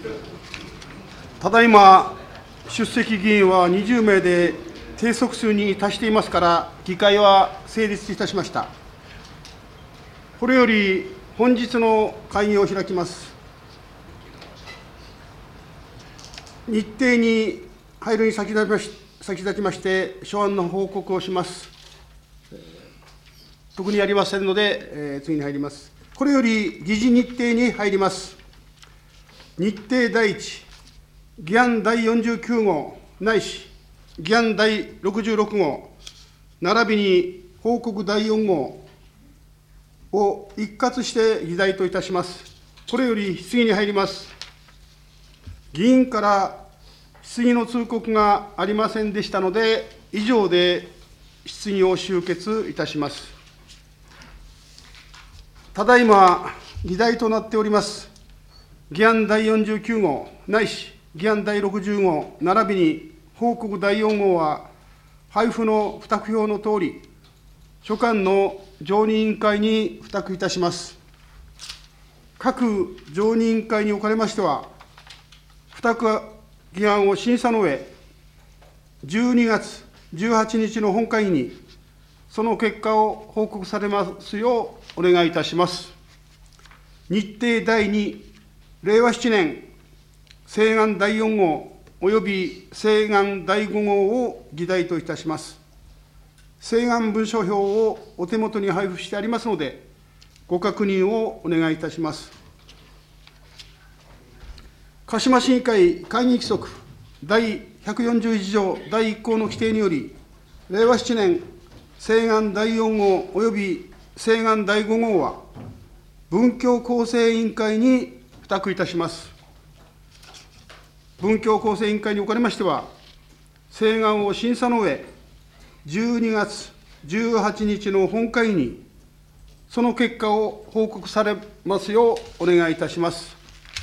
ただいま出席議員は20名で定則数に達していますから、議会は成立いたしました。これより本日の会議を開きます。日程に入るに先立ちまして、諸案の報告をします。特にありませんので、次に入ります。これより議事日程に入ります。日程第1、議案第49号ないし議案第66号、並びに報告第4号を一括して議題といたします。これより質疑に入ります。議員から質疑の通告がありませんでしたので、以上で質疑を終結いたします。ただいま議題となっております議案第49号ないし議案第60号、並びに報告第4号は、配布の付託表のとおり、所管の常任委員会に付託いたします。各常任委員会におかれましては、付託議案を審査の上、12月18日の本会議に、その結果を報告されますようお願いいたします。日程第2、令和7年請願第4号および請願第5号を議題といたします。請願文書表をお手元に配布してありますので、ご確認をお願いいたします。鹿島市議会会議規則第141条第1項の規定により、令和7年請願第4号および請願第5号は、文教構成委員会に付託いたします。文教構成委員会におかれましては、請願を審査の上、12月18日の本会議に、その結果を報告されますようお願いいたします。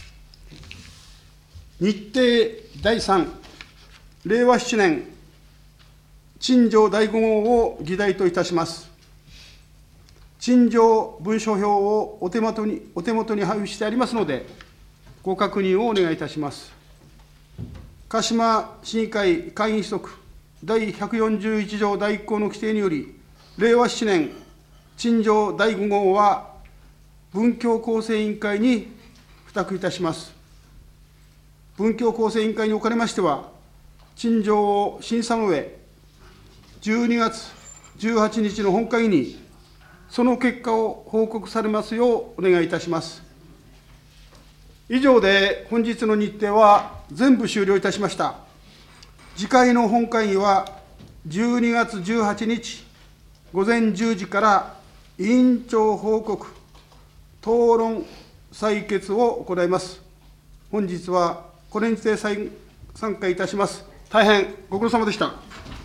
日程第3、令和7年陳情第5号を議題といたします。陳情文書表をお手元に配布してありますので、ご確認をお願いいたします。鹿島市議会会議規則第141条第1項の規定により、令和7年陳情第5号は、文教構成委員会に付託いたします。文教構成委員会におかれましては、陳情を審査の上、12月18日の本会議に、その結果を報告されますようお願いいたします。以上で本日の日程は全部終了いたしました。次回の本会議は12月18日午前10時から委員長報告、討論、採決を行います。本日はこれにて参加いたします。大変ご苦労様でした。